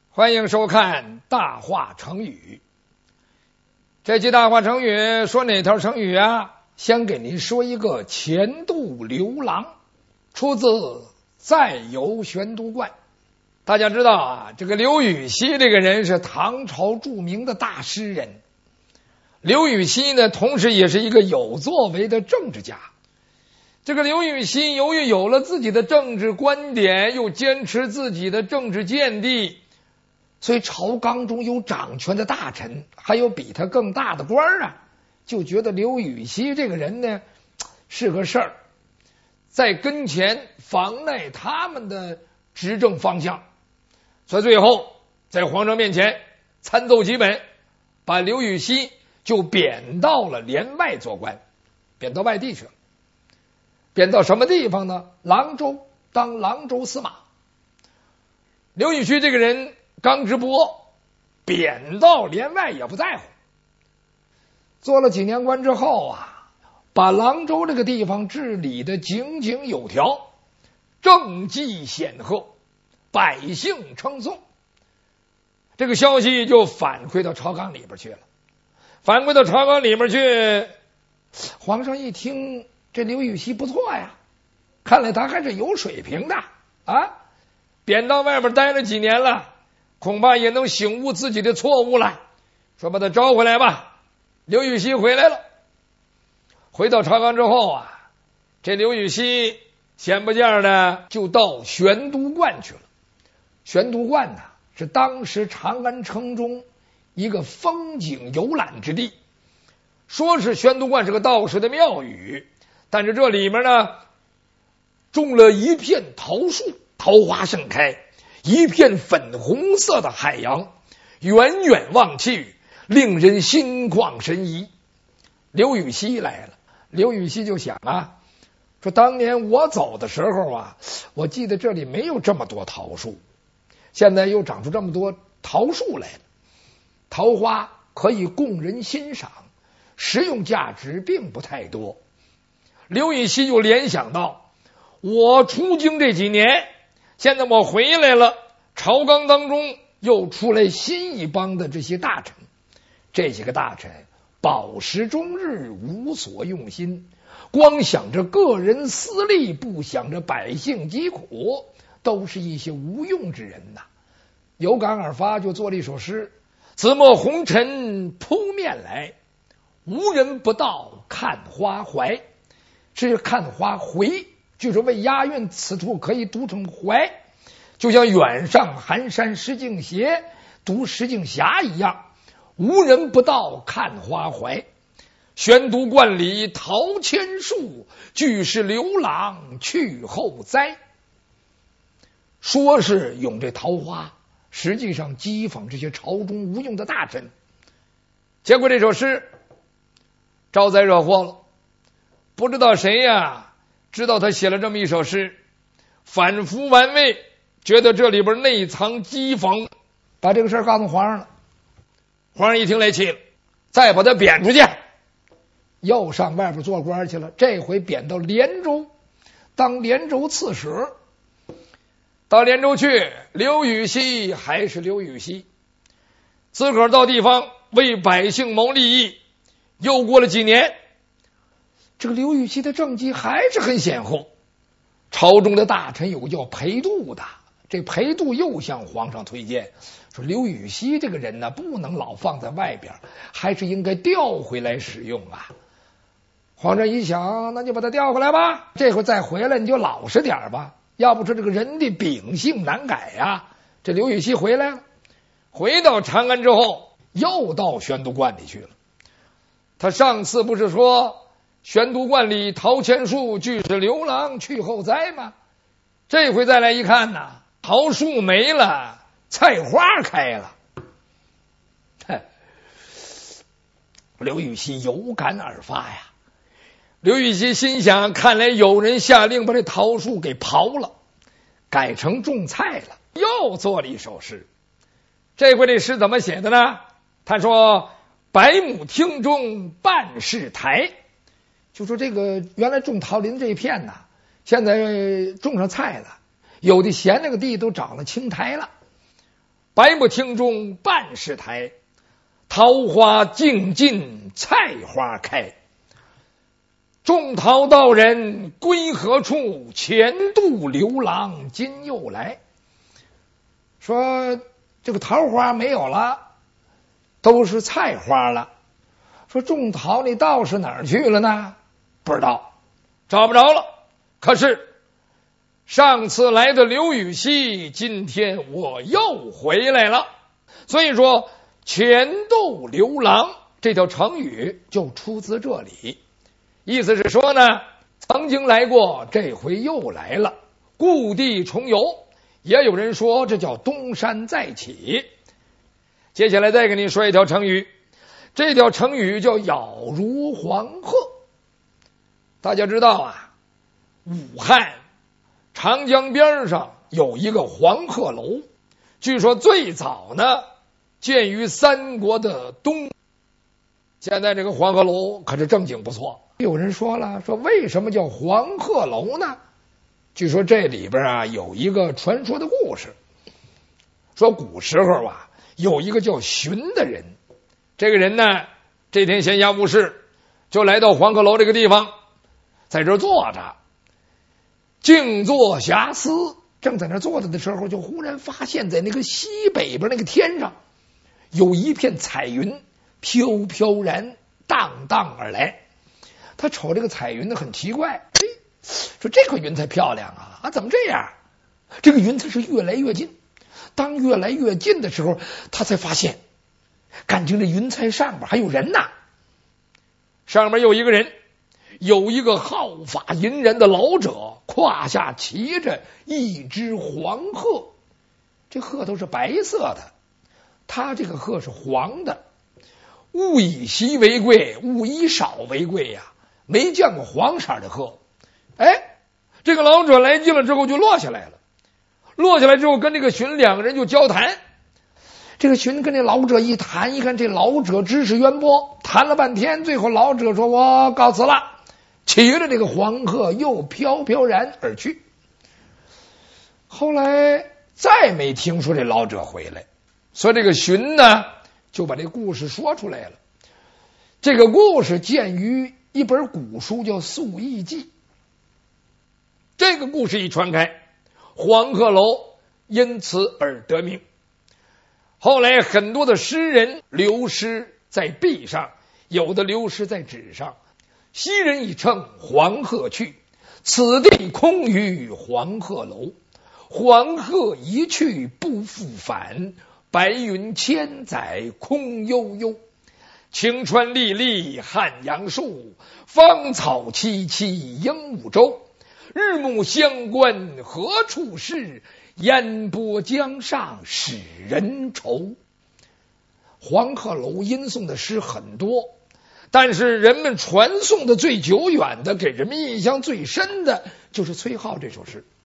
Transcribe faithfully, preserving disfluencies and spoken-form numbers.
欢迎收看大话成语。这期大话成语说哪条成语啊？先给您说一个钱渡刘郎，出自《再游玄都观》。大家知道啊，这个刘禹锡这个人是唐朝著名的大诗人。刘禹锡呢，同时也是一个有作为的政治家。这个刘禹锡由于有了自己的政治观点，又坚持自己的政治见地，所以朝纲中有掌权的大臣，还有比他更大的官啊，就觉得刘禹锡这个人呢是个事儿，在跟前妨碍他们的执政方向，所以最后在皇上面前参奏几本，把刘禹锡就贬到了连外做官，贬到外地去了。贬到什么地方呢？郎州，当郎州司马。刘禹锡这个人刚直播，贬到连外也不在乎。做了几年官之后啊，把郎州这个地方治理的井井有条，政绩显赫，百姓称颂。这个消息就反馈到朝纲里边去了。反馈到朝纲里边去，皇上一听，这刘禹锡不错呀，看来他还是有水平的啊！贬到外边待了几年了，恐怕也能醒悟自己的错误了，说把他招回来吧。刘禹锡回来了，回到朝纲之后啊，这刘禹锡闲不见的就到玄都观去了。玄都观呢，是当时长安城中一个风景游览之地。说是玄都观是个道士的庙宇，但是这里面呢种了一片桃树，桃花盛开，一片粉红色的海洋，远远望去令人心旷神怡。刘禹锡来了，刘禹锡就想啊，说当年我走的时候啊，我记得这里没有这么多桃树，现在又长出这么多桃树来了，桃花可以供人欣赏，实用价值并不太多。刘禹锡就联想到，我出京这几年，现在我回来了，朝纲当中又出来新一帮的这些大臣，这些个大臣饱食终日，无所用心，光想着个人私利，不想着百姓疾苦，都是一些无用之人呐。有感而发，就做了一首诗：紫陌红尘扑面来，无人不到看花怀。是看花回，就是为押韵，此处可以读成怀，就像远上寒山石径斜读石径斜一样，无人不到看花怀。玄都观里桃千树，俱是刘郎去后栽。说是咏这桃花，实际上讥讽这些朝中无用的大臣。结果这首诗招灾惹祸了，不知道谁呀知道他写了这么一首诗，反复玩味，觉得这里边内藏讥讽，把这个事告诉皇上了。皇上一听来气了，再把他贬出去，又上外边做官去了。这回贬到连州，当连州刺史。到连州去，刘禹锡还是刘禹锡，自个儿到地方为百姓谋利益。又过了几年，这个刘禹锡的政绩还是很显赫。朝中的大臣有个叫裴度的，这裴度又向皇上推荐说，刘禹锡这个人呢，不能老放在外边，还是应该调回来使用啊。皇上一想，那就把他调回来吧，这回再回来你就老实点吧，要不说这个人的秉性难改呀。这刘禹锡回来了，回到长安之后，又到玄都观里去了。他上次不是说玄都观里桃千树，俱是刘郎去后栽吗？这回再来一看呐，桃树没了，菜花开了。刘禹锡有感而发呀。刘禹锡心想，看来有人下令把这桃树给刨了，改成种菜了。又做了一首诗。这回这诗怎么写的呢？他说，百亩厅中半是台，就说这个原来种桃林这一片呐，现在种上菜了，有的闲那个地都长了青苔了。 百亩庭中半是台，桃花尽尽菜花开。种桃道人归何处？前度刘郎今又来。说这个桃花没有了，都是菜花了。说种桃那道士哪儿去了呢？不知道，找不着了。可是上次来的刘禹锡，今天我又回来了。所以说前度刘郎这条成语就出自这里，意思是说呢，曾经来过，这回又来了，故地重游。也有人说这叫东山再起。接下来再跟你说一条成语，这条成语叫咬如黄鹤。大家知道啊，武汉长江边上有一个黄鹤楼，据说最早呢建于三国的东。现在这个黄鹤楼可是正经不错。有人说了，说为什么叫黄鹤楼呢？据说这里边啊有一个传说的故事，说古时候啊有一个叫荀的人，这个人呢这天闲暇无事，就来到黄鹤楼这个地方，在这坐着静坐遐思。正在那坐着的时候，就忽然发现在那个西北边那个天上有一片彩云飘飘然荡荡而来。他瞅这个彩云呢很奇怪，哎，说这个云彩漂亮啊，啊怎么这样？这个云彩是越来越近，当越来越近的时候，他才发现感情这云彩上边还有人呐。上面有一个人，有一个毫发银然的老者，胯下骑着一只黄鹤，这鹤都是白色的，他这个鹤是黄的。物以稀为贵，物以少为贵呀、啊，没见过黄色的鹤。哎，这个老者来近了之后就落下来了，落下来之后跟这个荀两个人就交谈。这个荀跟这老者一谈，一看这老者知识渊博，谈了半天，最后老者说我告辞了，骑着这个黄鹤又飘飘然而去。后来再没听说这老者回来，所以这个荀呢就把这故事说出来了。这个故事见于一本古书叫《素异记》。这个故事一传开，黄鹤楼因此而得名。后来很多的诗人流失在壁上，有的流失在纸上。昔人已乘黄鹤去，此地空余黄鹤楼。黄鹤一去不复返，白云千载空悠悠。晴川历历汉阳树，芳草萋萋鹦鹉洲。日暮乡关何处是？烟波江上使人愁。黄鹤楼吟诵的诗很多，但是人们传颂的最久远的，给人们印象最深的就是崔颢这首诗。